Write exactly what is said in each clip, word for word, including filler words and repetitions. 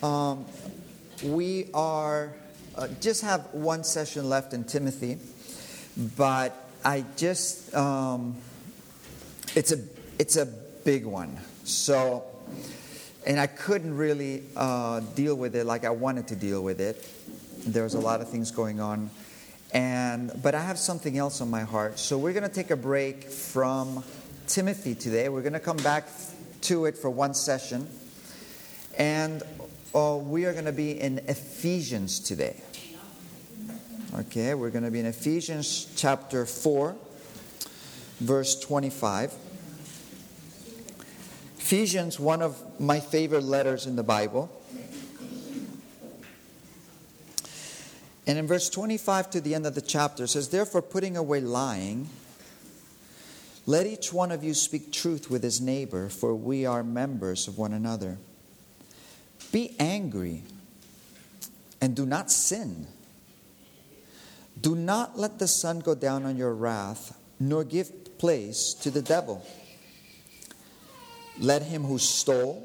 Um, we are uh, just have one session left in Timothy, but I just um, it's a it's a big one. So, and I couldn't really uh, deal with it like I wanted to deal with it. There was a lot of things going on, and but I have something else on my heart. So we're going to take a break from Timothy today. We're going to come back to it for one session, and uh, we are going to be in Ephesians today. Okay, we're going to be in Ephesians chapter four, verse twenty-five. Ephesians, one of my favorite letters in the Bible. And in verse twenty-five to the end of the chapter, it says, "Therefore, putting away lying, let each one of you speak truth with his neighbor, for we are members of one another. Be angry and do not sin. Do not let the sun go down on your wrath, nor give place to the devil. Let him who stole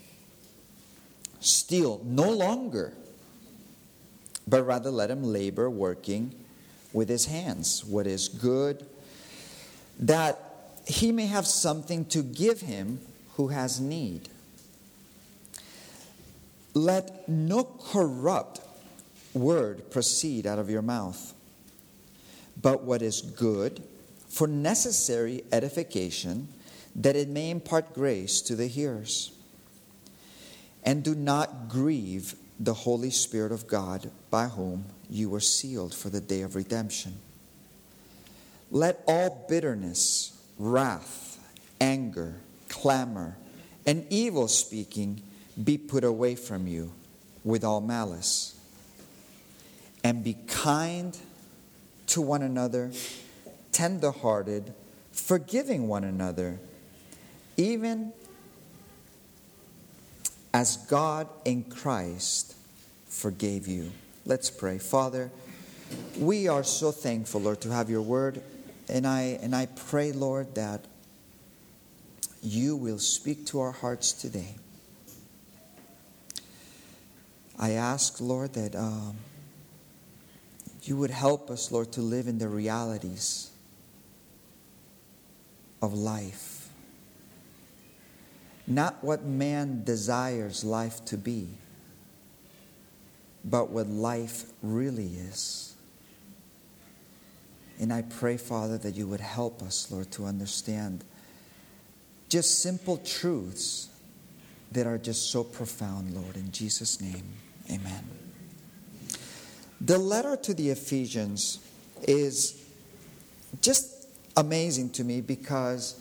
steal no longer, but rather let him labor, working with his hands what is good, that he may have something to give him who has need. Let no corrupt word proceed out of your mouth, but what is good for necessary edification, that it may impart grace to the hearers. And do not grieve the Holy Spirit of God, by whom you were sealed for the day of redemption. Let all bitterness, wrath, anger, clamor, and evil speaking be put away from you with all malice. And be kind to one another, tender-hearted, forgiving one another, even as God in Christ forgave you." Let's pray. Father, we are so thankful, Lord, to have your word. And I and I pray, Lord, that you will speak to our hearts today. I ask, Lord, that um, you would help us, Lord, to live in the realities of life. Not what man desires life to be, but what life really is. And I pray, Father, that you would help us, Lord, to understand just simple truths that are just so profound, Lord. In Jesus' name, amen. The letter to the Ephesians is just amazing to me because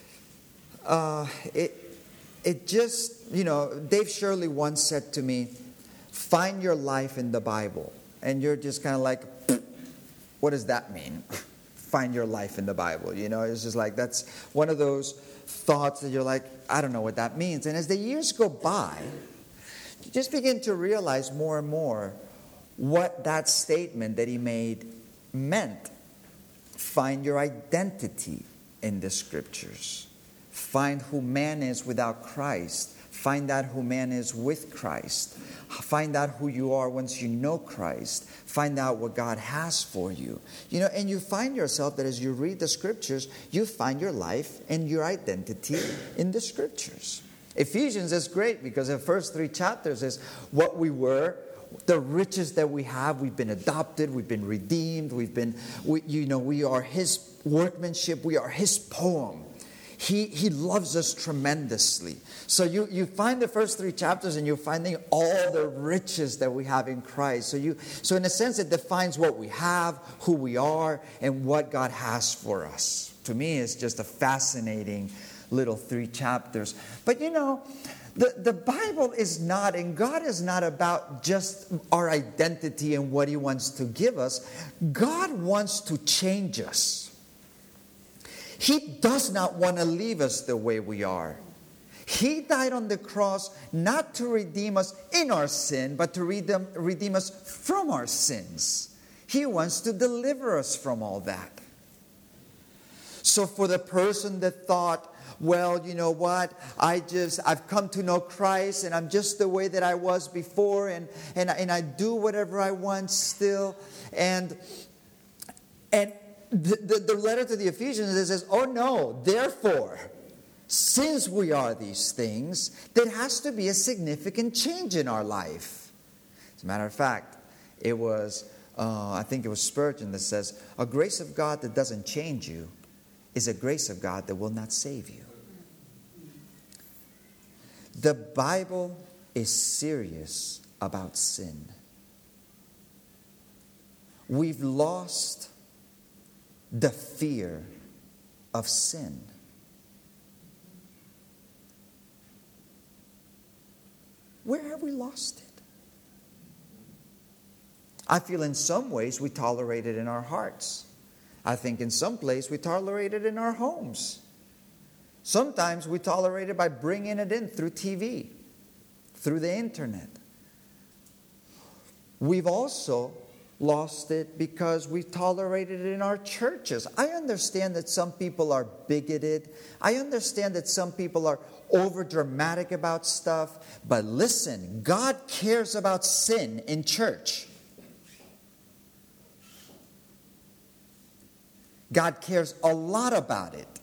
uh, it It just, you know, Dave Shirley once said to me, "Find your life in the Bible." And you're just kind of like, what does that mean? Find your life in the Bible. You know, it's just like, that's one of those thoughts that you're like, I don't know what that means. And as the years go by, you just begin to realize more and more what that statement that he made meant. Find your identity in the Scriptures. Find who man is without Christ. Find out who man is with Christ. Find out who you are once you know Christ. Find out what God has for you. You know, and you find yourself that as you read the Scriptures, you find your life and your identity in the Scriptures. Ephesians is great because the first three chapters is what we were, the riches that we have. We've been adopted. We've been redeemed. We've been, we, you know, we are His workmanship. We are His poem. He he loves us tremendously. So you, you find the first three chapters and you're finding all the riches that we have in Christ. So you so in a sense it defines what we have, who we are, and what God has for us. To me, it's just a fascinating little three chapters. But you know, the, the Bible is not, and God is not about just our identity and what He wants to give us. God wants to change us. He does not want to leave us the way we are. He died on the cross not to redeem us in our sin, but to redeem, redeem us from our sins. He wants to deliver us from all that. So for the person that thought, well, you know what, I just, I've come to know Christ and I'm just the way that I was before and, and, and I do whatever I want still. And, and the, the, the letter to the Ephesians says, oh no, therefore, since we are these things, there has to be a significant change in our life. As a matter of fact, it was, uh, I think it was Spurgeon that says, a grace of God that doesn't change you is a grace of God that will not save you. The Bible is serious about sin. We've lost the fear of sin. Where have we lost it? I feel in some ways we tolerate it in our hearts. I think in some place we tolerate it in our homes. Sometimes we tolerate it by bringing it in through T V, through the internet. We've also lost it because we tolerated it in our churches. I understand that some people are bigoted. I understand that some people are over dramatic about stuff. But listen, God cares about sin in church. God cares a lot about it.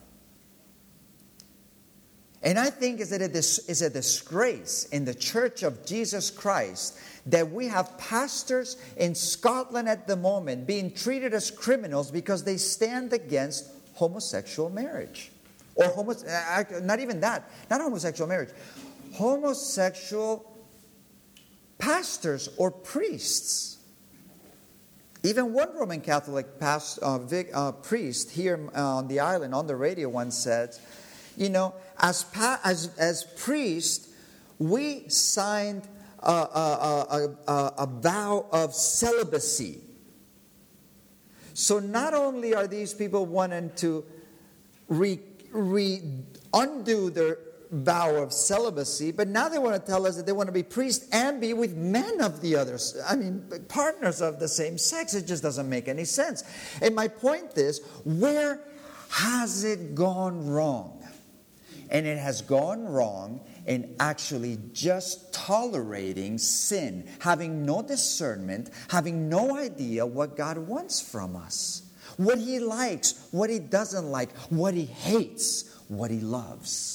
And I think is that it is a disgrace in the Church of Jesus Christ that we have pastors in Scotland at the moment being treated as criminals because they stand against homosexual marriage. Or homo- not even that, not homosexual marriage. Homosexual pastors or priests. Even one Roman Catholic past, uh, Vic, uh, priest here on the island on the radio once said, you know, as pa- as as priests, we signed a, a, a, a, a vow of celibacy. So not only are these people wanting to re, re undo their vow of celibacy, but now they want to tell us that they want to be priests and be with men of the others. I mean, partners of the same sex. It just doesn't make any sense. And my point is, where has it gone wrong? And it has gone wrong in actually just tolerating sin, having no discernment, having no idea what God wants from us, what He likes, what He doesn't like, what He hates, what He loves.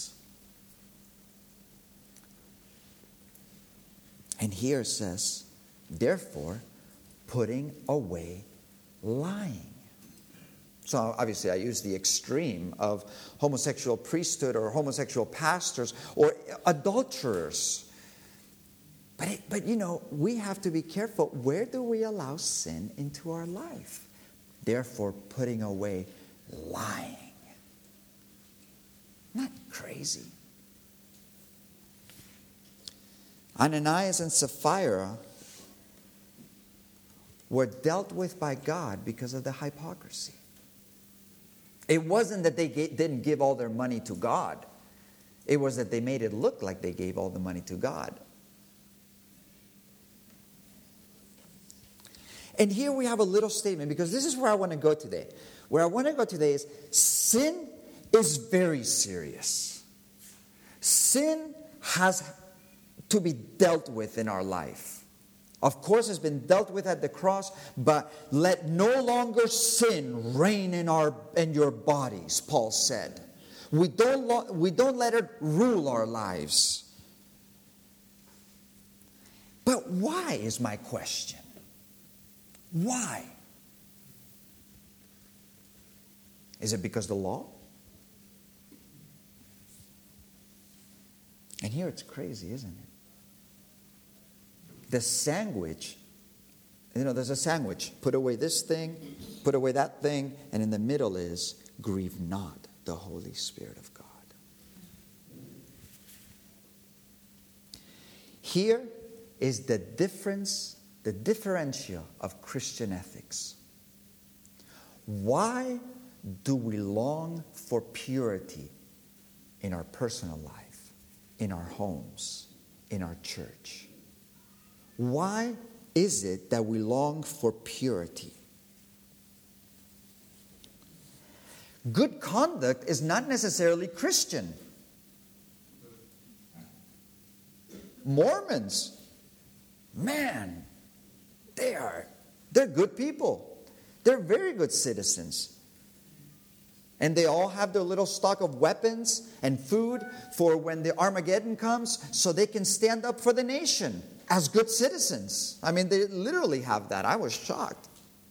And here it says, therefore, putting away lying. So obviously I use the extreme of homosexual priesthood or homosexual pastors or adulterers. But, it, but you know, we have to be careful. Where do we allow sin into our life? Therefore, putting away lying. Not crazy. Ananias and Sapphira were dealt with by God because of the hypocrisy. It wasn't that they didn't give all their money to God. It was that they made it look like they gave all the money to God. And here we have a little statement, because this is where I want to go today. Where I want to go today is sin is very serious. Sin has to be dealt with in our life. Of course, it's been dealt with at the cross, but let no longer sin reign in our in your bodies, Paul said. We don't, lo- we don't let it rule our lives. But why is my question? Why? Is it because of the law? And here it's crazy, isn't it? The sandwich, you know, there's a sandwich. Put away this thing, put away that thing, and in the middle is grieve not the Holy Spirit of God. Here is the difference, the differential of Christian ethics. Why do we long for purity in our personal life, in our homes, in our church? Why is it that we long for purity? Good conduct is not necessarily Christian. Mormons, man, they are, they're good people. They're very good citizens. And they all have their little stock of weapons and food for when the Armageddon comes, so they can stand up for the nation as good citizens. I mean, they literally have that. I was shocked.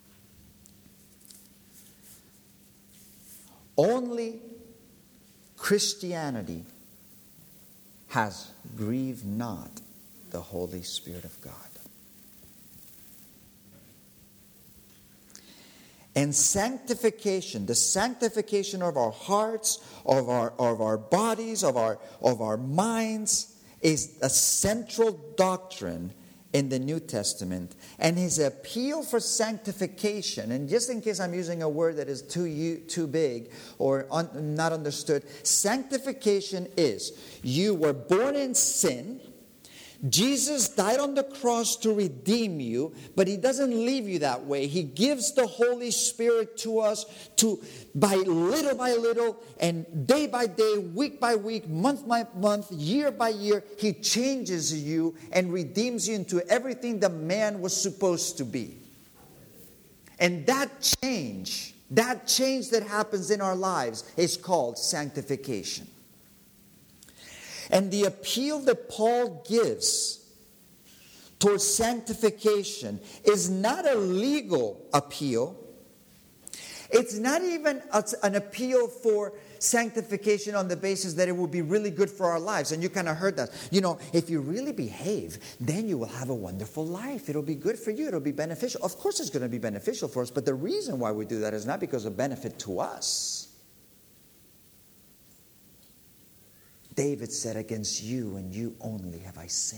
Only Christianity has grieved not the Holy Spirit of God. And sanctification, the sanctification of our hearts, of our, of our bodies, of our, of our minds, is a central doctrine in the New Testament. And his appeal for sanctification, and just in case I'm using a word that is too, too big or un, not understood, sanctification is you were born in sin. Jesus died on the cross to redeem you, but he doesn't leave you that way. He gives the Holy Spirit to us to, by little by little, and day by day, week by week, month by month, year by year, he changes you and redeems you into everything the man was supposed to be. And that change, that change that happens in our lives is called sanctification. And the appeal that Paul gives towards sanctification is not a legal appeal. It's not even an appeal for sanctification on the basis that it will be really good for our lives. And you kind of heard that. You know, if you really behave, then you will have a wonderful life. It'll be good for you. It'll be beneficial. Of course it's going to be beneficial for us. But the reason why we do that is not because of benefit to us. David said, against you and you only have I sinned.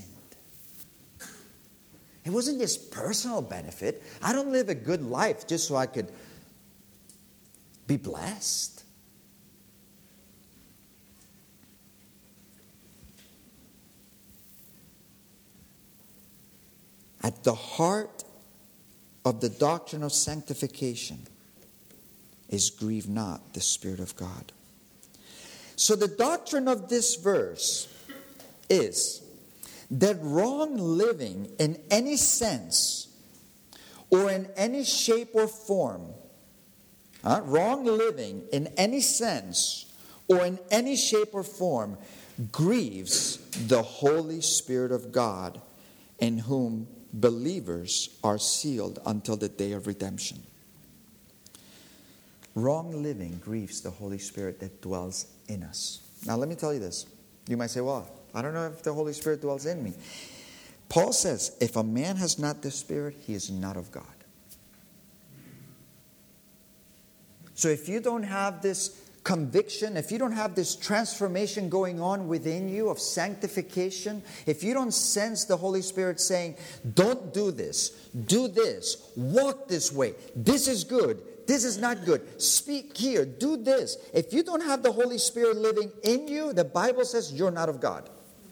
It wasn't just personal benefit. I don't live a good life just so I could be blessed. At the heart of the doctrine of sanctification is grieve not the Spirit of God. So the doctrine of this verse is that wrong living in any sense or in any shape or form, uh, wrong living in any sense or in any shape or form grieves the Holy Spirit of God, in whom believers are sealed until the day of redemption. Wrong living grieves the Holy Spirit that dwells in us. Now let me tell you this. You might say, well, I don't know if the Holy Spirit dwells in me. Paul says, if a man has not the Spirit, he is not of God. So if you don't have this conviction, if you don't have this transformation going on within you of sanctification, if you don't sense the Holy Spirit saying, don't do this, do this, walk this way, this is good, this is not good, speak here, do this. If you don't have the Holy Spirit living in you, the Bible says you're not of God.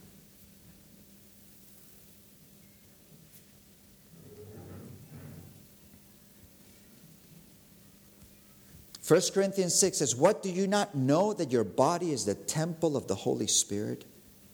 First Corinthians six says, what, do you not know that your body is the temple of the Holy Spirit?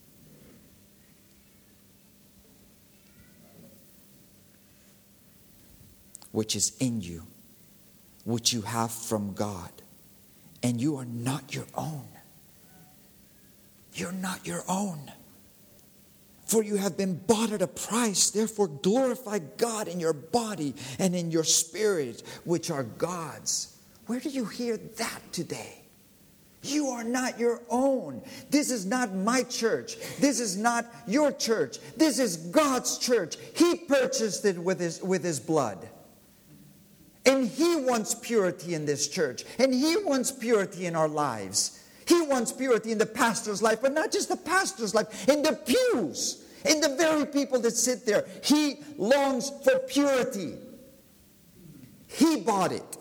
Which is in you, which you have from God, and you are not your own. You're not your own. For you have been bought at a price. Therefore glorify God in your body and in your spirit, which are God's. Where do you hear that today? You are not your own. This is not my church. This is not your church. This is God's church. He purchased it with his, with his blood. And He wants purity in this church. And He wants purity in our lives. He wants purity in the pastor's life, but not just the pastor's life, in the pews, in the very people that sit there. He longs for purity. He bought it.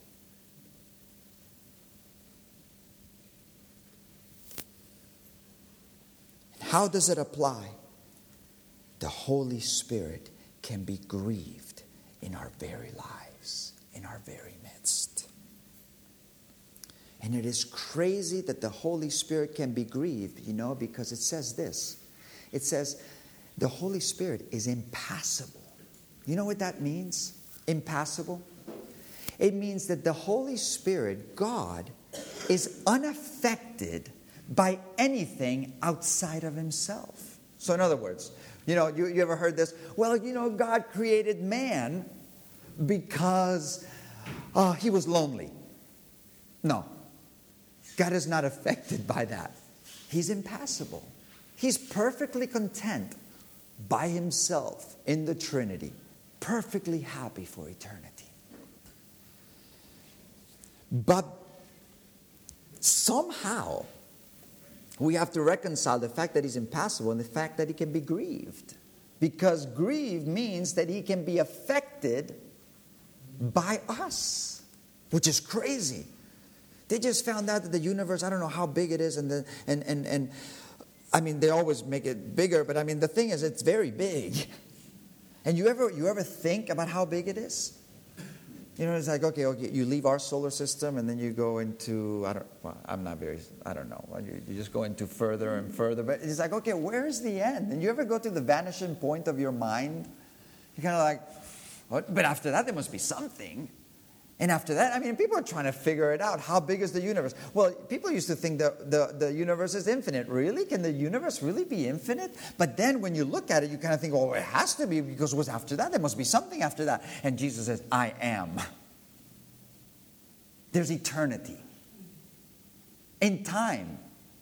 How does it apply? The Holy Spirit can be grieved in our very lives, in our very midst. And it is crazy that the Holy Spirit can be grieved, you know, because it says this. It says the Holy Spirit is impassible. You know what that means? Impassible? It means that the Holy Spirit, God, is unaffected by anything outside of himself. So in other words, you know, you, you ever heard this? Well, you know, God created man because uh, he was lonely. No. God is not affected by that. He's impassible. He's perfectly content by himself in the Trinity, perfectly happy for eternity. But somehow we have to reconcile the fact that he's impassible and the fact that he can be grieved. Because grieve means that he can be affected by us, which is crazy. They just found out that the universe, I don't know how big it is, and the, and, and, and I mean, they always make it bigger, but I mean, the thing is, it's very big. And you ever you ever think about how big it is? You know, it's like, okay, okay, you leave our solar system, and then you go into, I don't, well, I'm not very, I don't know, you, you just go into further and further, but it's like, okay, where's the end? And you ever go to the vanishing point of your mind? You're kind of like, oh, but after that, there must be something. And after that, I mean, people are trying to figure it out. How big is the universe? Well, people used to think that the, the universe is infinite. Really? Can the universe really be infinite? But then when you look at it, you kind of think, oh, it has to be, because what's after that? There must be something after that. And Jesus says, I am. There's eternity. In time.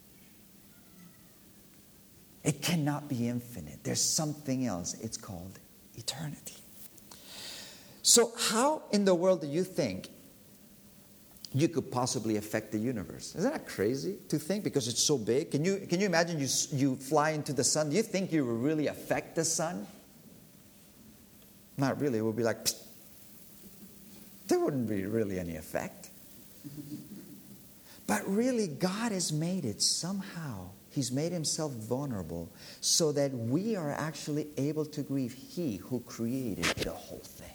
It cannot be infinite. There's something else. It's called eternity. So how in the world do you think you could possibly affect the universe? Isn't that crazy to think, because it's so big? Can you, can you imagine you, you fly into the sun? Do you think you will really affect the sun? Not really. It would be like, psst. There wouldn't be really any effect. But really, God has made it somehow. He's made himself vulnerable so that we are actually able to grieve he who created the whole thing.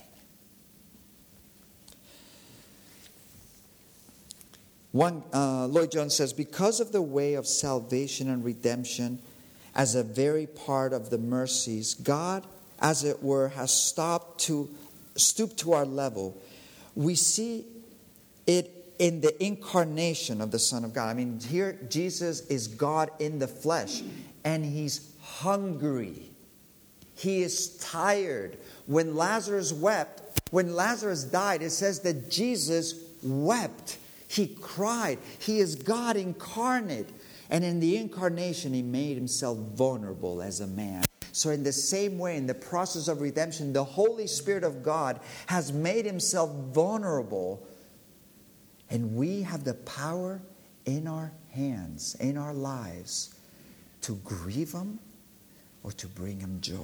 One, uh, Lloyd Jones says, because of the way of salvation and redemption as a very part of the mercies, God, as it were, has stopped to stoop to our level. We see it in the incarnation of the Son of God. I mean, here Jesus is God in the flesh, and he's hungry. He is tired. When Lazarus wept, when Lazarus died, it says that Jesus wept. He cried. He is God incarnate. And in the incarnation, he made himself vulnerable as a man. So in the same way, in the process of redemption, the Holy Spirit of God has made himself vulnerable. And we have the power in our hands, in our lives, to grieve him or to bring him joy.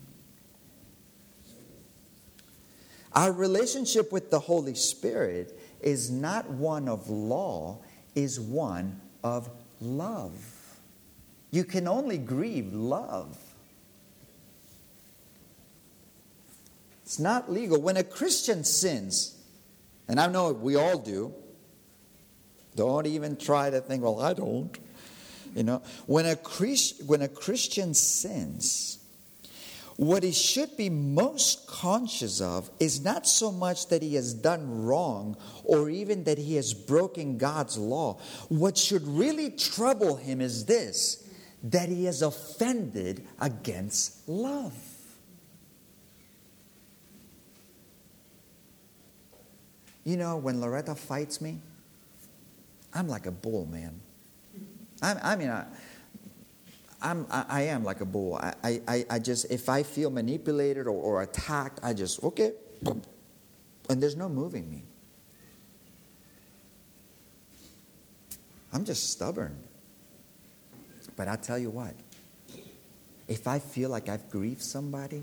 Our relationship with the Holy Spirit is not one of law, is one of love. You can only grieve love. It's not legal. When a Christian sins, and I know we all do, don't even try to think, well, I don't. You know, when a Christ, when a Christian sins, what he should be most conscious of is not so much that he has done wrong or even that he has broken God's law. What should really trouble him is this, that he has offended against love. You know, when Loretta fights me, I'm like a bull, man. I, I mean, I... I'm, I, I am like a bull. I, I, I just, if I feel manipulated or, or attacked, I just, okay. And there's no moving me. I'm just stubborn. But I tell you what, if I feel like I've grieved somebody,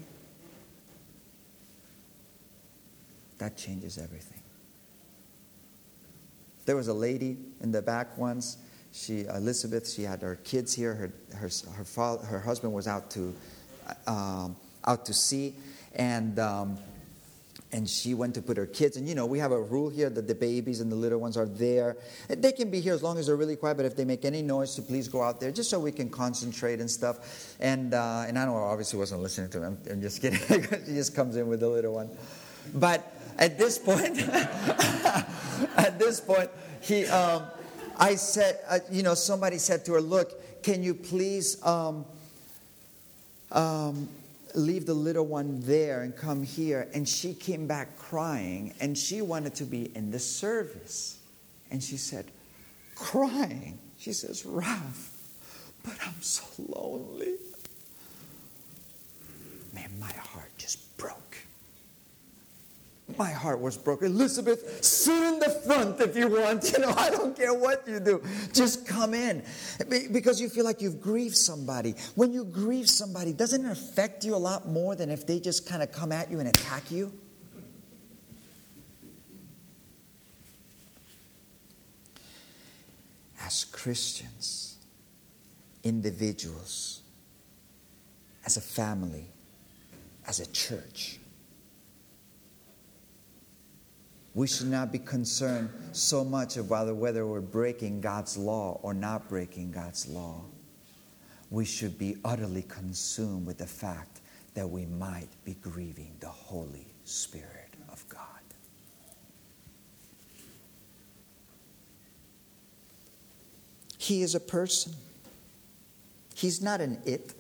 that changes everything. There was a lady in the back once. She, Elizabeth, she had her kids here. Her her her, father, her husband was out to um, out to sea, and um, And she went to put her kids. And, you know, we have a rule here that the babies and the little ones are there. They can be here as long as they're really quiet. But if they make any noise, so please go out there just so we can concentrate and stuff. And uh, and I know I obviously wasn't listening to him. I'm, I'm just kidding. She just comes in with the little one. But at this point, at this point, he, um, I said, uh, you know, somebody said to her, look, can you please... Um, um, leave the little one there and come here. And she came back crying, and she wanted to be in the service. And she said, crying. She says, Ralph, but I'm so lonely. Man, my heart just broke. My heart was broken. Elizabeth, sit in the front if you want. You know, I don't care what you do. Just come in. Because you feel like you've grieved somebody. When you grieve somebody, doesn't it affect you a lot more than if they just kind of come at you and attack you? As Christians, individuals, as a family, as a church, we should not be concerned so much about whether we're breaking God's law or not breaking God's law. We should be utterly consumed with the fact that we might be grieving the Holy Spirit of God. He is a person. He's not an it.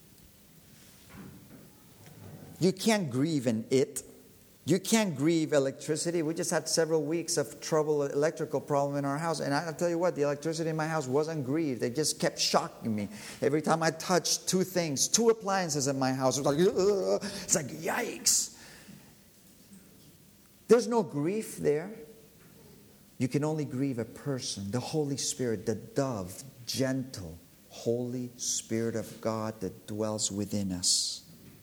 You can't grieve an it. You can't grieve electricity. We just had several weeks of trouble, electrical problem in our house. And I'll tell you what, the electricity in my house wasn't grieved. It just kept shocking me. Every time I touched two things, two appliances in my house, it was like, ugh. It's like, yikes. There's no grief there. You can only grieve a person, the Holy Spirit, the dove, gentle, Holy Spirit of God that dwells within us.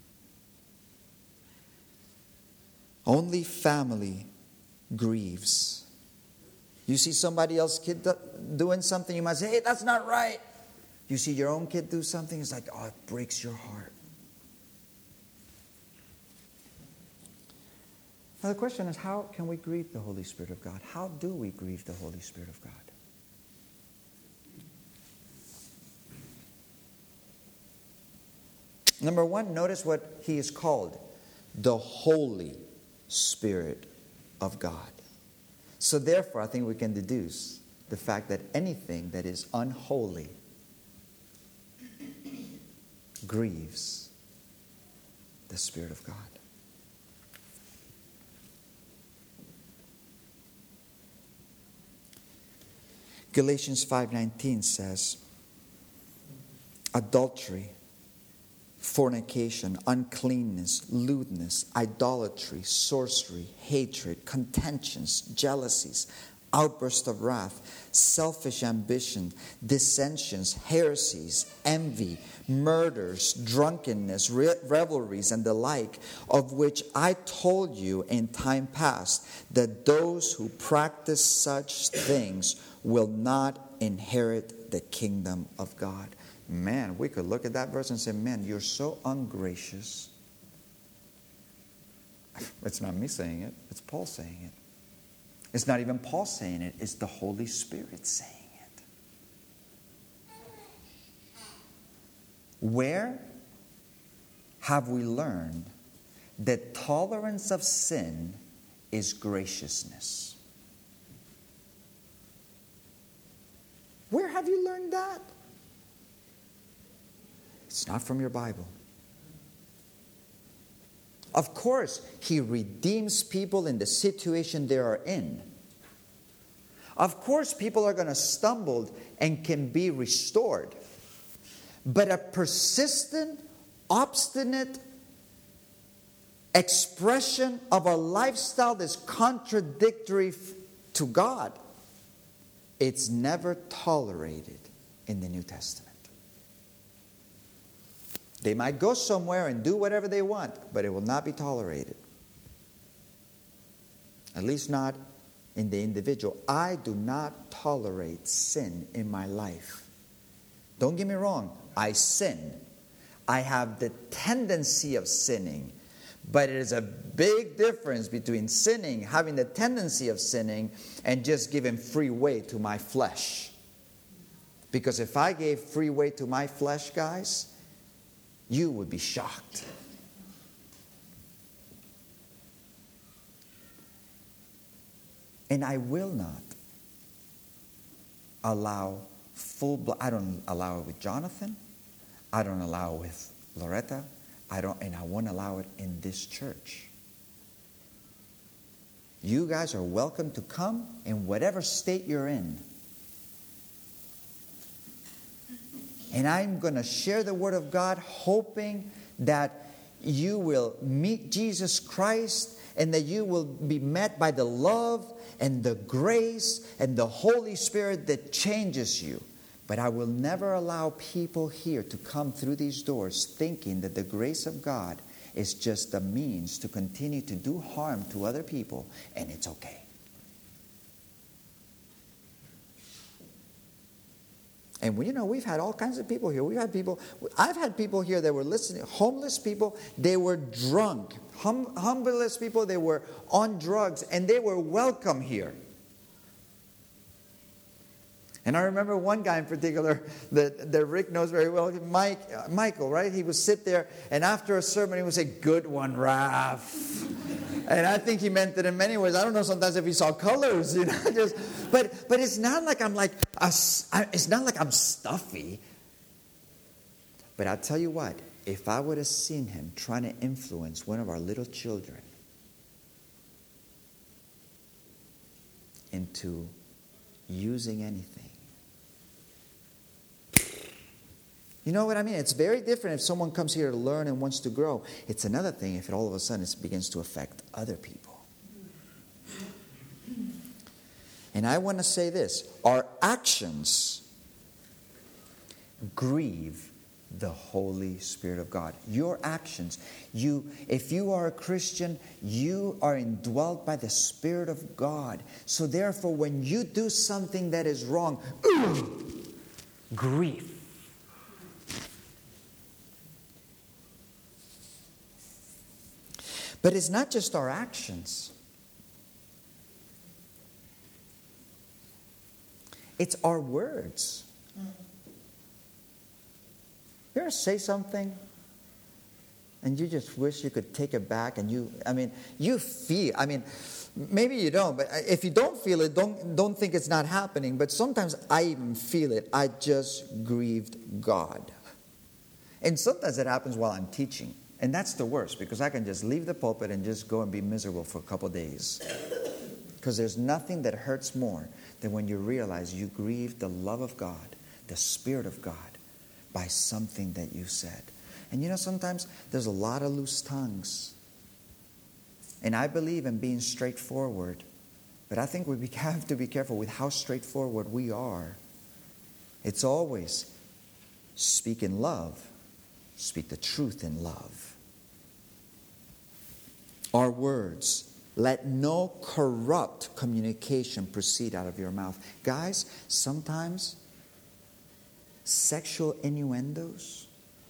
Only family grieves. You see somebody else's kid doing something, you might say, hey, that's not right. You see your own kid do something, it's like, oh, it breaks your heart. Now the question is, how can we grieve the Holy Spirit of God? How do we grieve the Holy Spirit of God? Number one, notice what he is called. The Holy Spirit of God. So therefore, I think we can deduce the fact that anything that is unholy grieves the Spirit of God. Galatians five nineteen says, adultery, fornication, uncleanness, lewdness, idolatry, sorcery, hatred, contentions, jealousies, outbursts of wrath, selfish ambition, dissensions, heresies, envy, murders, drunkenness, re- revelries, and the like, of which I told you in time past, that those who practice such things will not inherit the kingdom of God. Man, we could look at that verse and say, man, you're so ungracious. It's not me saying it. It's Paul saying it. It's not even Paul saying it. It's the Holy Spirit saying it. Where have we learned that tolerance of sin is graciousness? Where have you learned that? It's not from your Bible. Of course, he redeems people in the situation they are in. Of course, people are going to stumble and can be restored. But a persistent, obstinate expression of a lifestyle that's contradictory to God, it's never tolerated in the New Testament. They might go somewhere and do whatever they want, but it will not be tolerated. At least not in the individual. I do not tolerate sin in my life. Don't get me wrong. I sin. I have the tendency of sinning. But it is a big difference between sinning, having the tendency of sinning, and just giving free way to my flesh. Because if I gave free way to my flesh, guys, you would be shocked. And I will not allow full blood. I don't allow it with Jonathan. I don't allow it with Loretta. I don't, and I won't allow it in this church. You guys are welcome to come in whatever state you're in. And I'm going to share the Word of God, hoping that you will meet Jesus Christ and that you will be met by the love and the grace and the Holy Spirit that changes you. But I will never allow people here to come through these doors thinking that the grace of God is just a means to continue to do harm to other people, and it's okay. And we, you know, we've had all kinds of people here. We've had people, I've had people here that were listening, homeless people, they were drunk. Hum, humblest people, they were on drugs, and they were welcome here. And I remember one guy in particular that, that Rick knows very well, Mike, uh, Michael, right? He would sit there, and after a sermon, he would say, "Good one, Raph." And I think he meant it in many ways. I don't know sometimes if he saw colors, you know. Just, but but it's not like I'm like a, it's not like I'm stuffy. But I'll tell you what, if I would have seen him trying to influence one of our little children into using anything. You know what I mean? It's very different if someone comes here to learn and wants to grow. It's another thing if it all of a sudden it begins to affect other people. And I want to say this. Our actions grieve the Holy Spirit of God. Your actions. You, if you are a Christian, you are indwelt by the Spirit of God. So therefore, when you do something that is wrong, grief. But it's not just our actions. It's our words. You ever say something and you just wish you could take it back and you, I mean, you feel, I mean, maybe you don't, but if you don't feel it, don't, don't think it's not happening. But sometimes I even feel it. I just grieved God. And sometimes it happens while I'm teaching. And that's the worst, because I can just leave the pulpit and just go and be miserable for a couple of days. Because there's nothing that hurts more than when you realize you grieved the love of God, the Spirit of God, by something that you said. And you know, sometimes there's a lot of loose tongues. And I believe in being straightforward. But I think we have to be careful with how straightforward we are. It's always speak in love. Speak the truth in love. Our words. Let no corrupt communication proceed out of your mouth. Guys, sometimes sexual innuendos,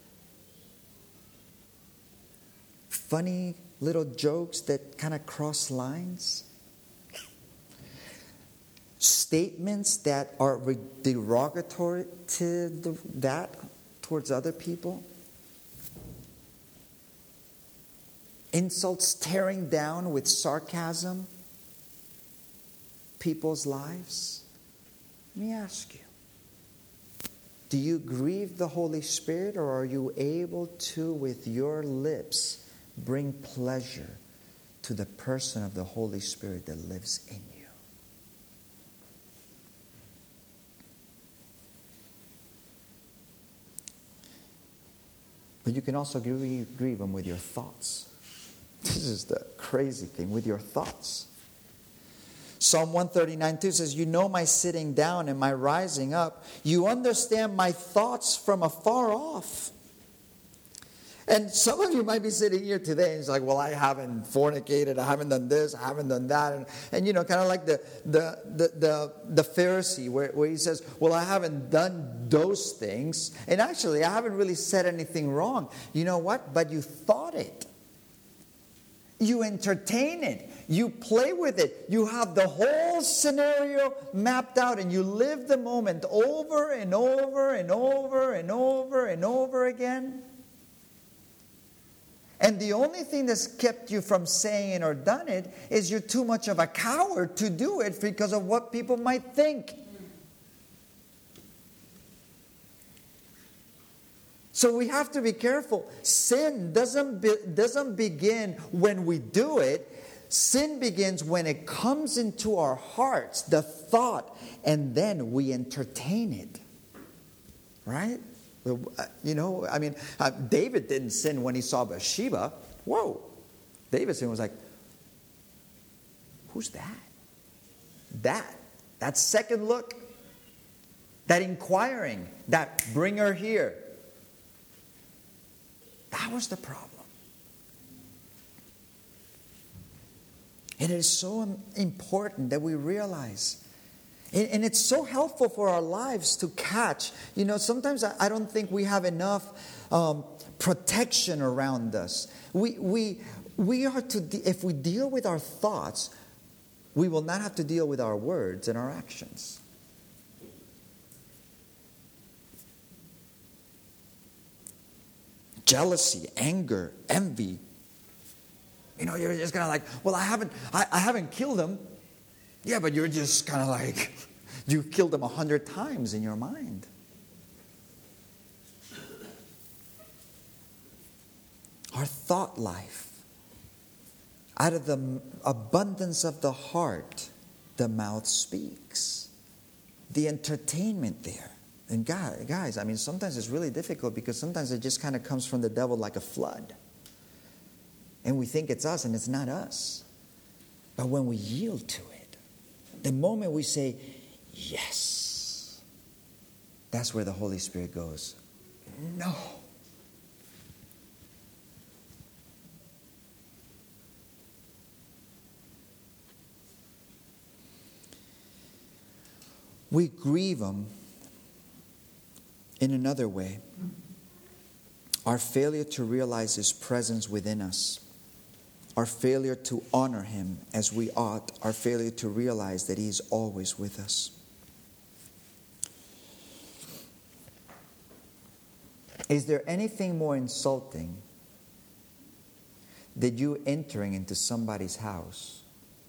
funny little jokes that kind of cross lines, statements that are derogatory to the, that towards other people, insults tearing down with sarcasm people's lives. Let me ask you, do you grieve the Holy Spirit, or are you able to, with your lips, bring pleasure to the person of the Holy Spirit that lives in you? But you can also grieve, grieve them with your thoughts. This is the crazy thing, with your thoughts. Psalm one thirty-nine two says, "You know my sitting down and my rising up. You understand my thoughts from afar off." And some of you might be sitting here today and it's like, well, I haven't fornicated, I haven't done this, I haven't done that. And, and you know, kind of like the the the the, the Pharisee where, where he says, well, I haven't done those things. And actually, I haven't really said anything wrong. You know what? But you thought it. You entertain it. You play with it. You have the whole scenario mapped out and you live the moment over and over and over and over and over again. And the only thing that's kept you from saying it or done it is you're too much of a coward to do it because of what people might think. So we have to be careful. Sin doesn't be, doesn't begin when we do it. Sin begins when it comes into our hearts, the thought, and then we entertain it. Right? You know, I mean, uh, David didn't sin when he saw Bathsheba. Whoa. David sin was like, who's that? That. That second look. That inquiring. That bring her here. That was the problem. And it is so important that we realize. And it's so helpful for our lives to catch. You know, sometimes I don't think we have enough um, protection around us. We, we, we are to, de- if we deal with our thoughts, we will not have to deal with our words and our actions. Jealousy, anger, envy. You know, you're just kind of like, well, I haven't, I, I haven't killed them. Yeah, but you're just kind of like, you killed them a hundred times in your mind. Our thought life. Out of the abundance of the heart, the mouth speaks. The entertainment there. And guys, I mean, sometimes it's really difficult because sometimes it just kind of comes from the devil like a flood. And we think it's us and it's not us. But when we yield to it, the moment we say, yes, that's where the Holy Spirit goes, no. We grieve Him in another way. Our failure to realize His presence within us. Our failure to honor Him as we ought. Our failure to realize that He is always with us. Is there anything more insulting than you entering into somebody's house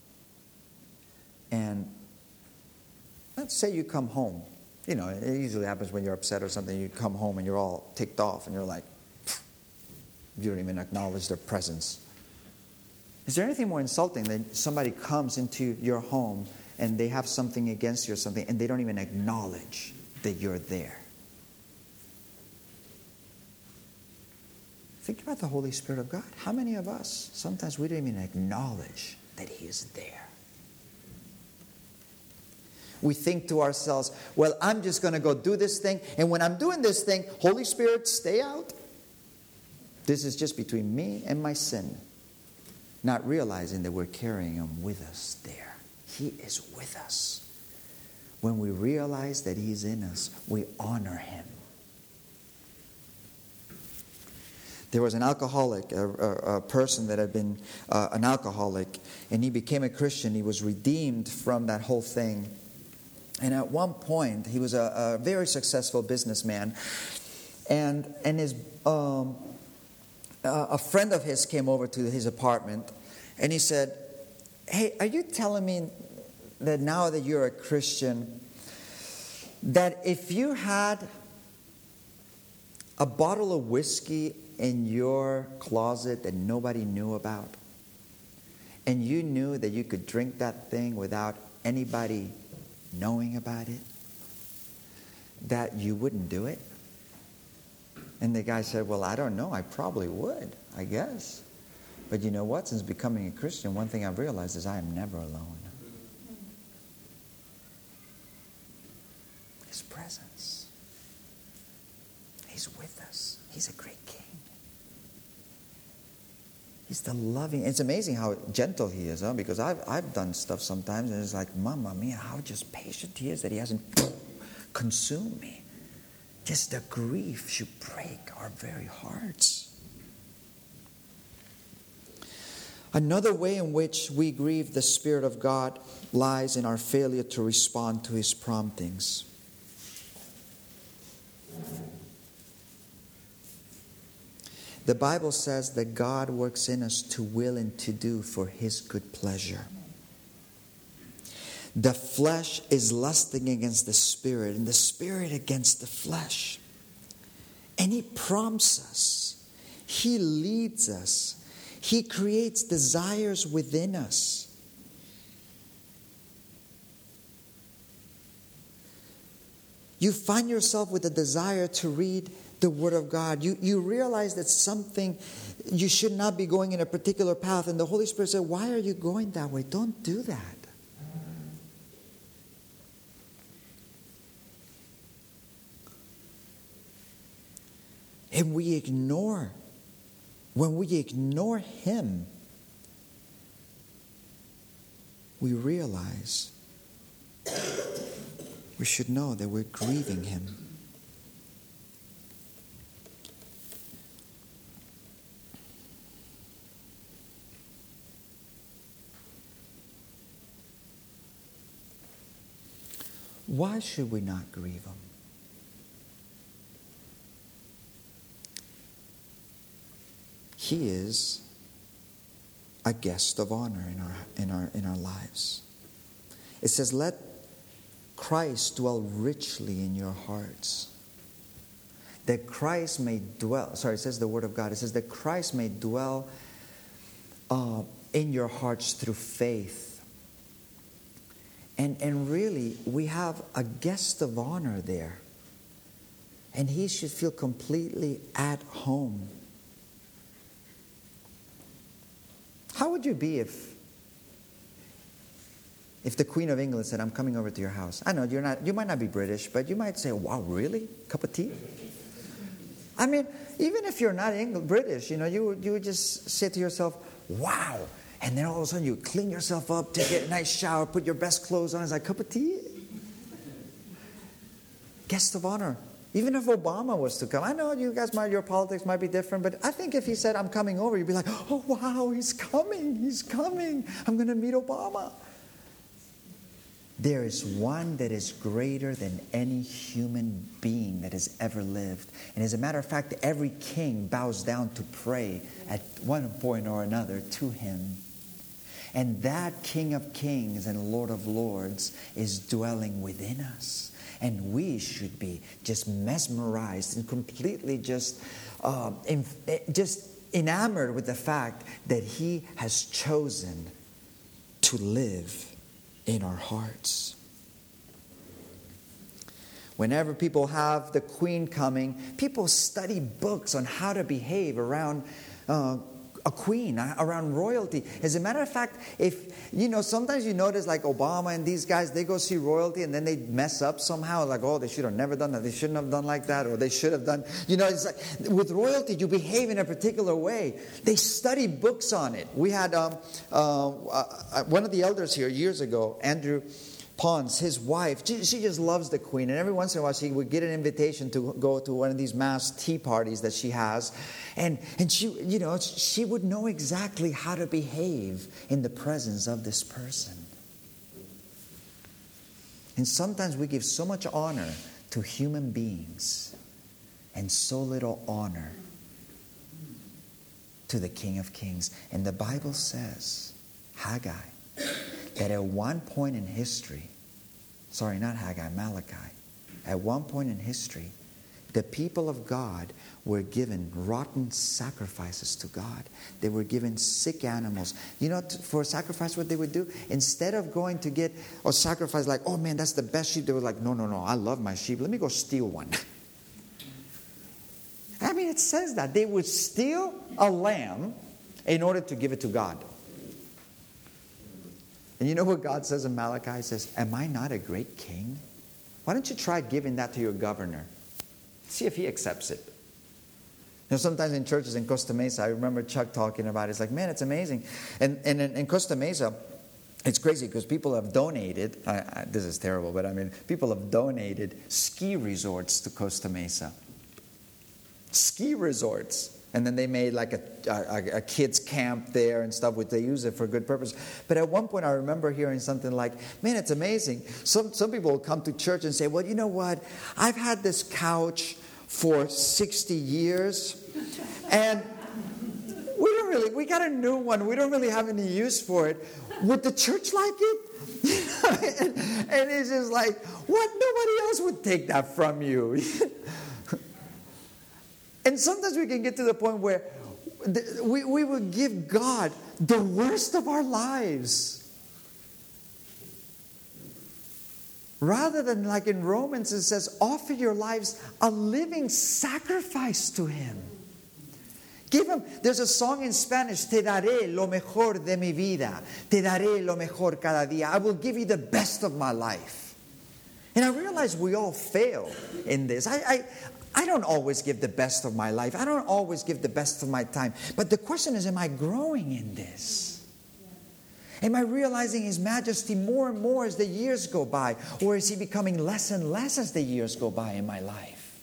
and let's say you come home. You know, it usually happens when you're upset or something. You come home and you're all ticked off and you're like, you don't even acknowledge their presence. Is there anything more insulting than somebody comes into your home and they have something against you or something and they don't even acknowledge that you're there? Think about the Holy Spirit of God. How many of us, sometimes we don't even acknowledge that He is there? We think to ourselves, well, I'm just going to go do this thing. And when I'm doing this thing, Holy Spirit, stay out. This is just between me and my sin. Not realizing that we're carrying Him with us there. He is with us. When we realize that He's in us, we honor Him. There was an alcoholic, a, a, a person that had been uh, an alcoholic, and he became a Christian. He was redeemed from that whole thing. And at one point, he was a, a very successful businessman. And, and his, um, uh, a friend of his came over to his apartment. And he said, hey, are you telling me that now that you're a Christian, that if you had a bottle of whiskey in your closet that nobody knew about, and you knew that you could drink that thing without anybody knowing about it, that you wouldn't do it? And the guy said, well, I don't know. I probably would, I guess. But you know what? Since becoming a Christian, one thing I've realized is I am never alone. His presence. He's with us. He's a great King. He's the loving. It's amazing how gentle He is, huh? Because I've I've done stuff sometimes, and it's like, Mamma mia, how just patient He is that He hasn't consumed me. Just the grief should break our very hearts. Another way in which we grieve the Spirit of God lies in our failure to respond to His promptings. The Bible says that God works in us to will and to do for His good pleasure. The flesh is lusting against the Spirit, and the Spirit against the flesh. And He prompts us. He leads us. He creates desires within us. You find yourself with a desire to read the Word of God. You, you realize that something, you should not be going in a particular path. And the Holy Spirit said, why are you going that way? Don't do that. And we ignore. When we ignore Him, we realize we should know that we're grieving Him. Why should we not grieve Him? He is a guest of honor in our, in our, in our lives. It says, let Christ dwell richly in your hearts. That Christ may dwell, sorry, it says the Word of God. It says that Christ may dwell uh, in your hearts through faith. And, and really, we have a guest of honor there. And He should feel completely at home. How would you be if if the Queen of England said, I'm coming over to your house? I know you're not, you might not be British, but you might say, wow, really? Cup of tea? I mean, even if you're not English, British, you know, you would, you would just say to yourself, wow. And then all of a sudden you clean yourself up, take a nice shower, put your best clothes on. It's like, cup of tea? Guest of honor. Even if Obama was to come, I know you guys might, your politics might be different, but I think if he said, I'm coming over, you'd be like, oh, wow, he's coming, he's coming. I'm going to meet Obama. There is one that is greater than any human being that has ever lived. And as a matter of fact, every king bows down to pray at one point or another to him. And that King of Kings and Lord of Lords is dwelling within us. And we should be just mesmerized and completely just, uh, in, just enamored with the fact that He has chosen to live in our hearts. Whenever people have the Queen coming, people study books on how to behave around uh, a queen, around royalty. As a matter of fact, if, you know, sometimes you notice like Obama and these guys, they go see royalty and then they mess up somehow. Like, oh, they should have never done that. They shouldn't have done like that. Or they should have done, you know, it's like with royalty, you behave in a particular way. They study books on it. We had um, uh, uh, one of the elders here years ago, Andrew Pons, his wife, she, she just loves the Queen. And every once in a while, she would get an invitation to go to one of these mass tea parties that she has. And, and she, you know, she would know exactly how to behave in the presence of this person. And sometimes we give so much honor to human beings and so little honor to the King of Kings. And the Bible says, Haggai, that at one point in history, sorry, not Haggai, Malachi, at one point in history, the people of God were given rotten sacrifices to God. They were given sick animals. You know, for a sacrifice, what they would do? Instead of going to get a sacrifice like, oh man, that's the best sheep, they were like, no, no, no, I love my sheep. Let me go steal one. I mean, it says that. They would steal a lamb in order to give it to God. And you know what God says in Malachi? He says, am I not a great king? Why don't you try giving that to your governor? See if he accepts it. You know, sometimes in churches in Costa Mesa, I remember Chuck talking about it. It's like, man, it's amazing. And, and in, in Costa Mesa, it's crazy because people have donated, I, I, this is terrible, but I mean, people have donated ski resorts to Costa Mesa. ski resorts. And then they made like a, a, a kids camp there and stuff, which they use it for good purpose. But at one point I remember hearing something like, man, it's amazing. Some, some people will come to church and say, well, you know what? I've had this couch for sixty years. And we don't really, we got a new one. We don't really have any use for it. Would the church like it? and, and it's just like, what? Nobody else would take that from you. And sometimes we can get to the point where we, we will give God the worst of our lives. Rather than like in Romans it says, offer your lives a living sacrifice to Him. Give Him, there's a song in Spanish, Te daré lo mejor de mi vida. Te daré lo mejor cada día. I will give you the best of my life. And I realize we all fail in this. I, I I don't always give the best of my life. I don't always give the best of my time. But the question is, am I growing in this? Am I realizing His majesty more and more as the years go by? Or is He becoming less and less as the years go by in my life?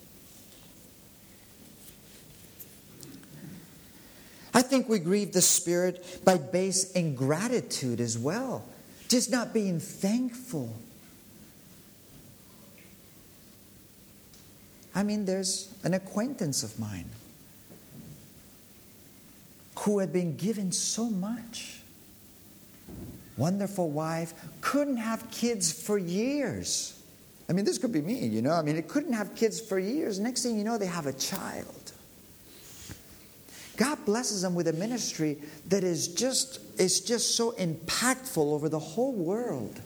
I think we grieve the Spirit by base ingratitude as well. Just not being thankful. I mean, there's an acquaintance of mine who had been given so much. Wonderful wife, couldn't have kids for years. I mean, this could be me, you know. I mean, it couldn't have kids for years. Next thing you know, they have a child. God blesses them with a ministry that is just, is just so impactful over the whole world.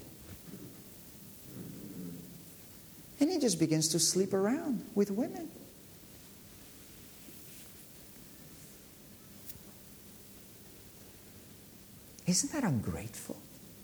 And he just begins to sleep around with women. Isn't that ungrateful?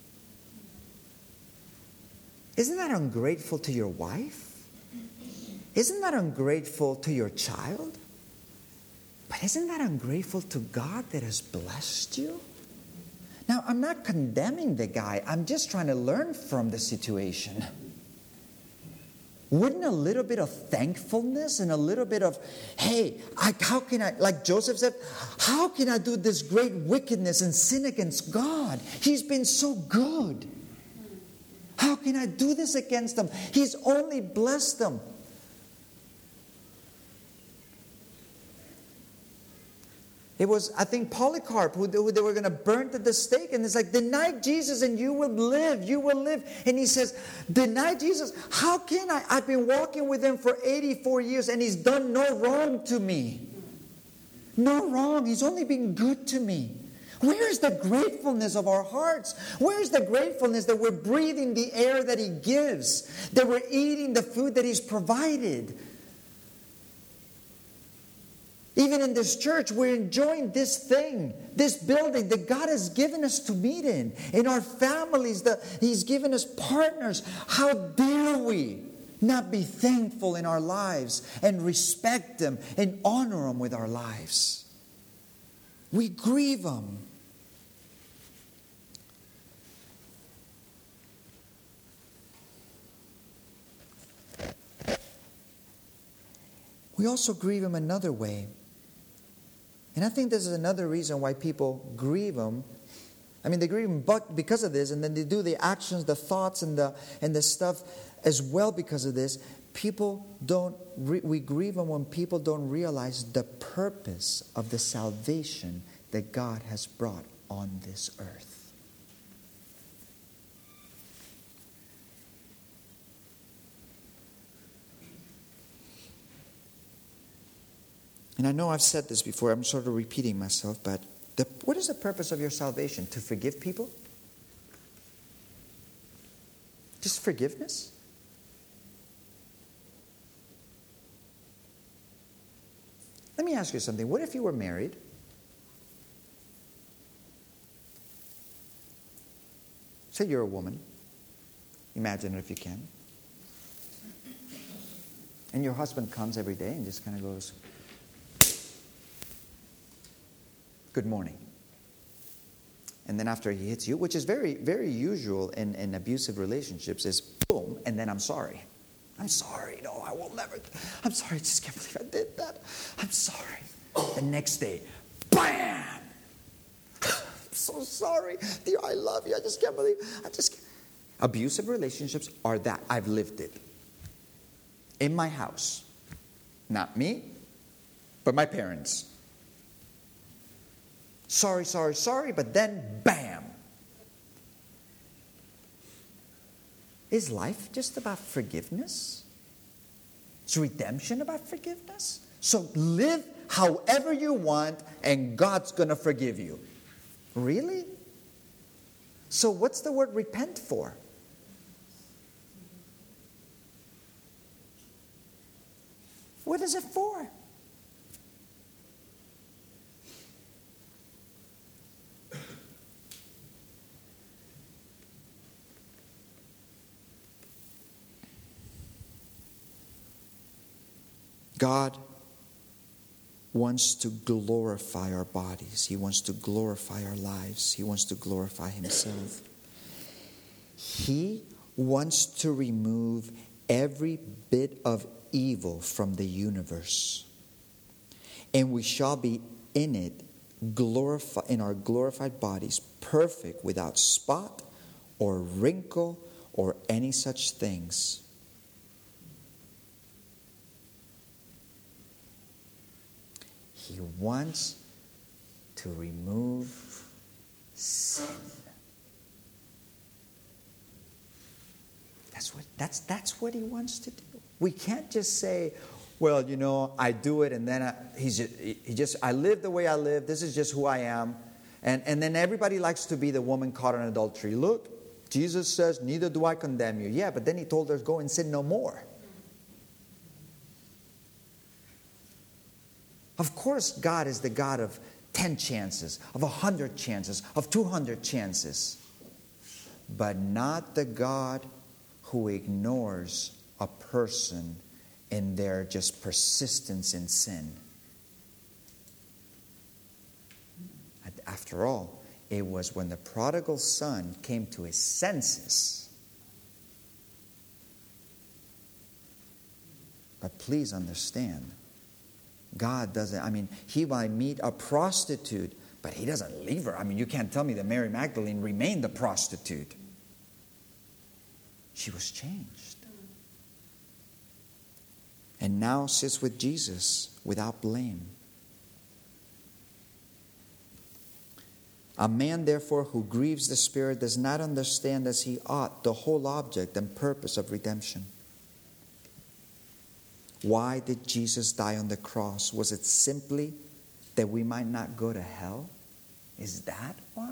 Isn't that ungrateful to your wife? Isn't that ungrateful to your child? But isn't that ungrateful to God that has blessed you? Now, I'm not condemning the guy. I'm just trying to learn from the situation. Wouldn't a little bit of thankfulness and a little bit of, hey, I, how can I, like Joseph said, how can I do this great wickedness and sin against God? He's been so good. How can I do this against him? He's only blessed them. It was, I think, Polycarp who, who they were going to burn at the stake. And it's like, deny Jesus and you will live. You will live. And he says, deny Jesus? How can I? I've been walking with him for eighty-four years and he's done no wrong to me. No wrong. He's only been good to me. Where is the gratefulness of our hearts? Where is the gratefulness that we're breathing the air that He gives? That we're eating the food that He's provided? Even in this church, we're enjoying this thing, this building that God has given us to meet in. In our families, that He's given us partners. How dare we not be thankful in our lives and respect them and honor them with our lives? We grieve them. We also grieve Him another way. And I think this is another reason why people grieve Him. I mean, they grieve Him but because of this, and then they do the actions, the thoughts, and the and the stuff as well because of this. People don't, re- we grieve Him when people don't realize the purpose of the salvation that God has brought on this earth. And I know I've said this before, I'm sort of repeating myself, but the, what is the purpose of your salvation? To forgive people? Just forgiveness? Let me ask you something. What if you were married? Say you're a woman. Imagine it if you can. And your husband comes every day and just kind of goes, good morning. And then after he hits you, which is very, very usual in, in abusive relationships, is boom, and then I'm sorry. I'm sorry. No, I will never. I'm sorry. I just can't believe I did that. I'm sorry. The next day, bam! I'm so sorry. Dear, I love you. I just can't believe. I just can't. Abusive relationships are that. I've lived it. In my house. Not me, but my parents. Sorry, sorry, sorry, but then, bam! Is life just about forgiveness? Is redemption about forgiveness? So live however you want and God's going to forgive you. Really? So what's the word repent for? What is it for? God wants to glorify our bodies. He wants to glorify our lives. He wants to glorify Himself. He wants to remove every bit of evil from the universe. And we shall be in it, glorify, in our glorified bodies, perfect, without spot or wrinkle or any such things. He wants to remove sin. That's what, that's, that's what He wants to do. We can't just say, well, you know, I do it and then I, he's just, he just, I live the way I live. This is just who I am. And, and then everybody likes to be the woman caught in adultery. Look, Jesus says, neither do I condemn you. Yeah, but then He told us, go and sin no more. Of course, God is the God of ten chances, of a hundred chances, of two hundred chances. But not the God who ignores a person in their just persistence in sin. After all, it was when the prodigal son came to his senses. But please understand, God doesn't, I mean, He might meet a prostitute, but He doesn't leave her. I mean, you can't tell me that Mary Magdalene remained a prostitute. She was changed. And now sits with Jesus without blame. A man, therefore, who grieves the Spirit does not understand as he ought the whole object and purpose of redemption. Why did Jesus die on the cross? Was it simply that we might not go to hell? Is that why?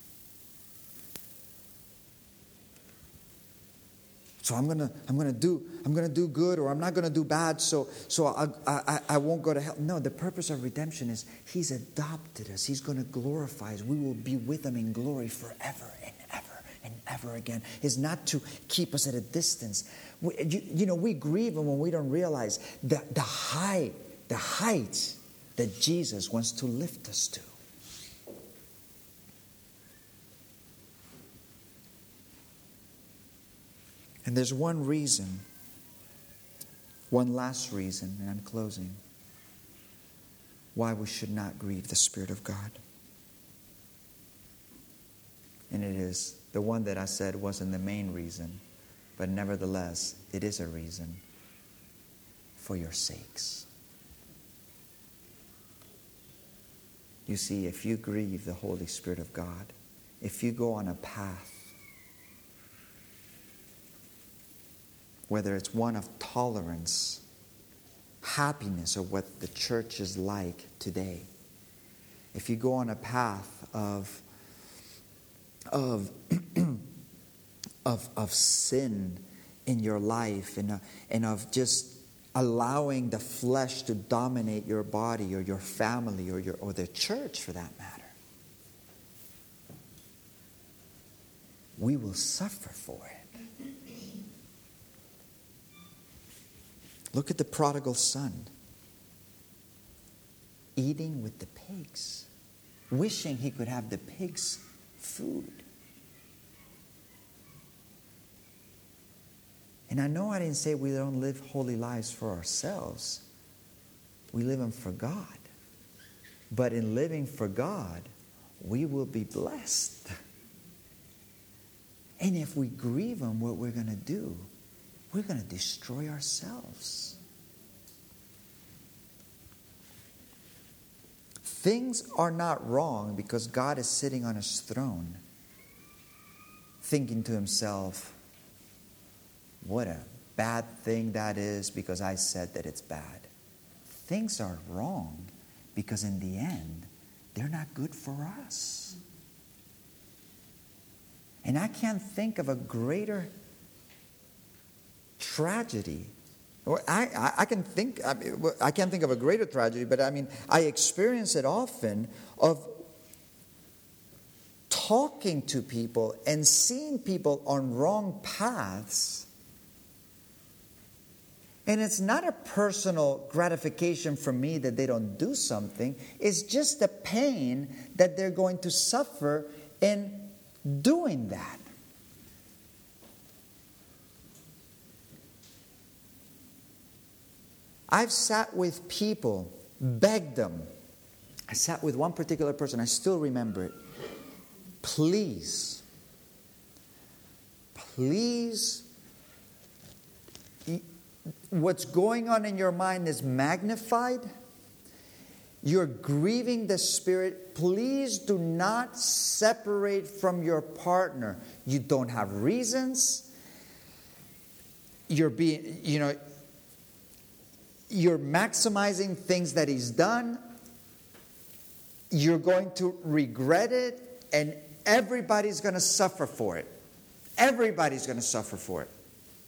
So I'm gonna I'm gonna do I'm gonna do good, or I'm not gonna do bad, so so I, I I won't go to hell. No, the purpose of redemption is He's adopted us. He's gonna glorify us. We will be with Him in glory forever and ever and ever again. Is not to keep us at a distance. We, you, you know, we grieve when we don't realize the the height the height that Jesus wants to lift us to. And there's one reason, one last reason, and I'm closing, why we should not grieve the Spirit of God. And it is the one that I said wasn't the main reason, but nevertheless, it is a reason for your sakes. You see, if you grieve the Holy Spirit of God, if you go on a path, whether it's one of tolerance, happiness, or what the church is like today, if you go on a path of of of, of sin in your life and, uh, and of just allowing the flesh to dominate your body or your family or your or the church for that matter, we will suffer for it. Look at the prodigal son, eating with the pigs, wishing he could have the pigs' food. And And I know I didn't say we don't live holy lives for ourselves. We live them for God. But in living for God, we will be blessed. And if we grieve Him, what we're going to do, we're going to destroy ourselves. Things are not wrong because God is sitting on His throne, thinking to Himself, what a bad thing that is because I said that it's bad. Things are wrong because in the end, they're not good for us. And I can't think of a greater tragedy. Or I, I, I can think, I, mean, I can't think of a greater tragedy, but I mean, I experience it often of talking to people and seeing people on wrong paths. And it's not a personal gratification for me that they don't do something. It's just the pain that they're going to suffer in doing that. I've sat with people, begged them. I sat with one particular person, I still remember it. Please, please, what's going on in your mind is magnified. You're grieving the Spirit. Please do not separate from your partner. You don't have reasons. You're being, you know, you're maximizing things that he's done. You're going to regret it, and everybody's going to suffer for it. Everybody's going to suffer for it.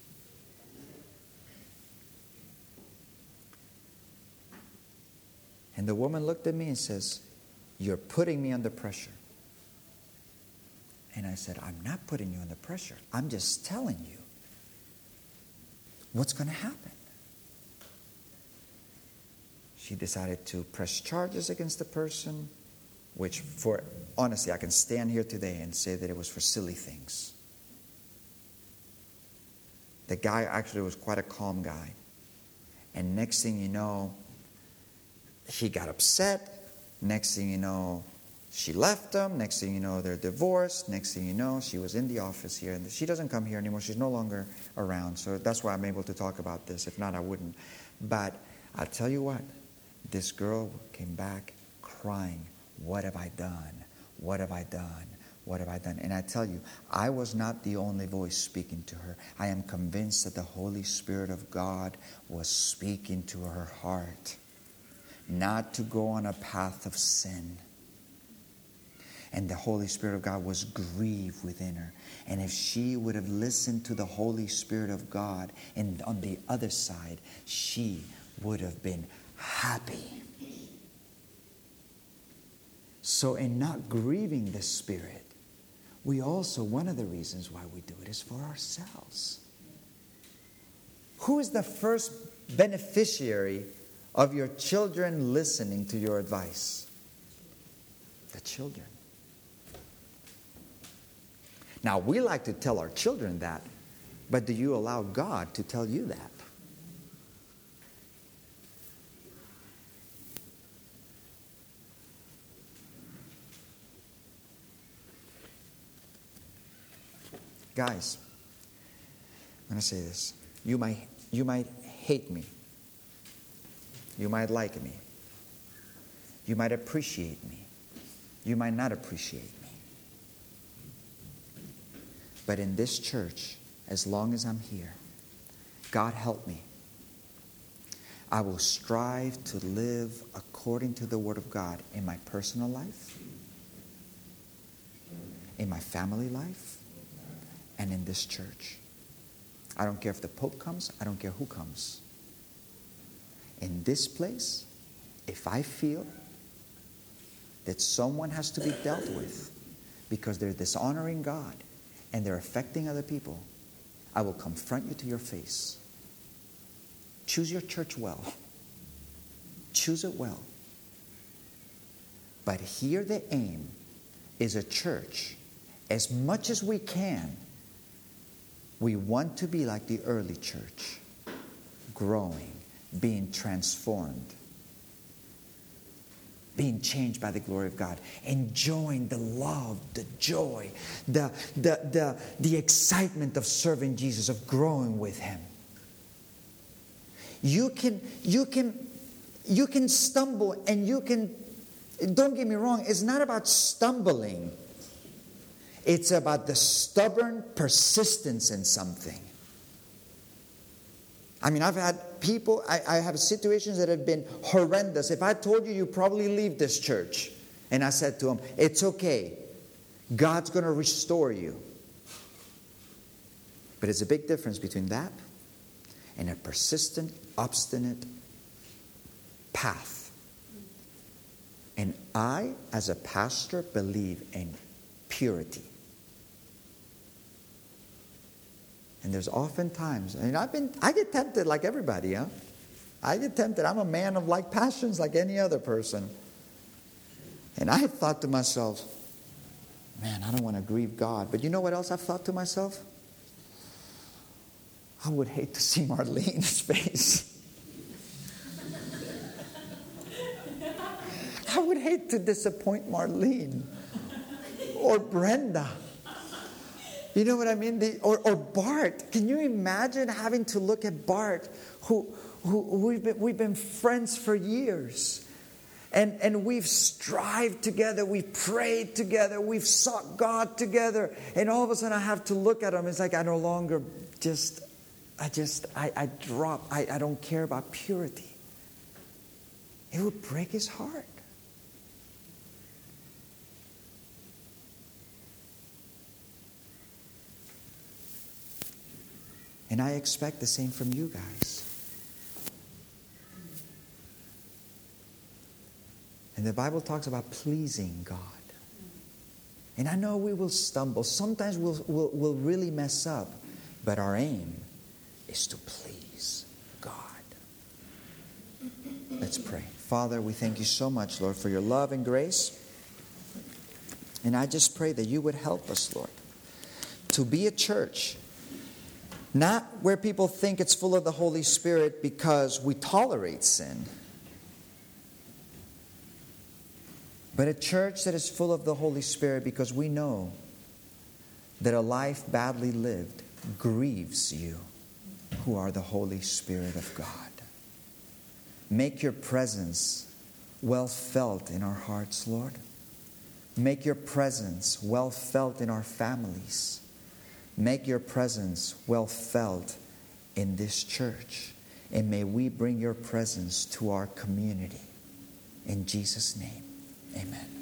And the woman looked at me and says, "You're putting me under pressure." And I said, "I'm not putting you under pressure. I'm just telling you what's going to happen." She decided to press charges against the person, which, for honestly, I can stand here today and say that it was for silly things. The guy actually was quite a calm guy. And next thing you know, he got upset. Next thing you know, she left him. Next thing you know, they're divorced. Next thing you know, she was in the office here. And she doesn't come here anymore. She's no longer around. So that's why I'm able to talk about this. If not, I wouldn't. But I'll tell you what. This girl came back crying. "What have I done? What have I done? What have I done?" And I tell you, I was not the only voice speaking to her. I am convinced that the Holy Spirit of God was speaking to her heart. Not to go on a path of sin. And the Holy Spirit of God was grieved within her. And if she would have listened to the Holy Spirit of God, and on the other side, she would have been happy. So in not grieving the Spirit, we also, one of the reasons why we do it is for ourselves. Who is the first beneficiary of your children listening to your advice? The children. Now, we like to tell our children that, but do you allow God to tell you that? Guys, I'm going to say this. You might, you might hate me. You might like me. You might appreciate me. You might not appreciate me. But in this church, as long as I'm here, God help me, I will strive to live according to the Word of God in my personal life, in my family life, and in this church. I don't care if the Pope comes. I don't care who comes. In this place, if I feel that someone has to be dealt with because they're dishonoring God and they're affecting other people, I will confront you to your face. Choose your church well. Choose it well. But here the aim is a church, as much as we can, We want to be like the early church, growing, being transformed, being changed by the glory of God, enjoying the love, the joy, the, the, the, the excitement of serving Jesus, of growing with Him. You can, you can, you can stumble and you can, don't get me wrong, it's not about stumbling. It's about the stubborn persistence in something. I mean, I've had people, I, I have situations that have been horrendous. If I told you, you probably leave this church. And I said to them, it's okay. God's going to restore you. But it's a big difference between that and a persistent, obstinate path. And I, as a pastor, believe in purity. And there's often times, and I've been, I get tempted like everybody, huh? I get tempted. I'm a man of like passions like any other person. And I thought to myself, man, I don't want to grieve God. But you know what else I've thought to myself? I would hate to see Marlene's face. I would hate to disappoint Marlene or Brenda. You know what I mean? The, or, or Bart. Can you imagine having to look at Bart, who, who we've been, we've been friends for years. And, and we've strived together. We've prayed together. We've sought God together. And all of a sudden I have to look at him. It's like I no longer just, I just, I, I drop. I, I don't care about purity. It would break his heart. And I expect the same from you guys. And the Bible talks about pleasing God. And I know we will stumble. Sometimes we'll, we'll, we'll really mess up. But our aim is to please God. Let's pray. Father, we thank you so much, Lord, for your love and grace. And I just pray that you would help us, Lord, to be a church not where people think it's full of the Holy Spirit because we tolerate sin, but a church that is full of the Holy Spirit because we know that a life badly lived grieves you, who are the Holy Spirit of God. Make your presence well felt in our hearts, Lord. Make your presence well felt in our families. Make your presence well felt in this church. And may we bring your presence to our community. In Jesus' name, amen.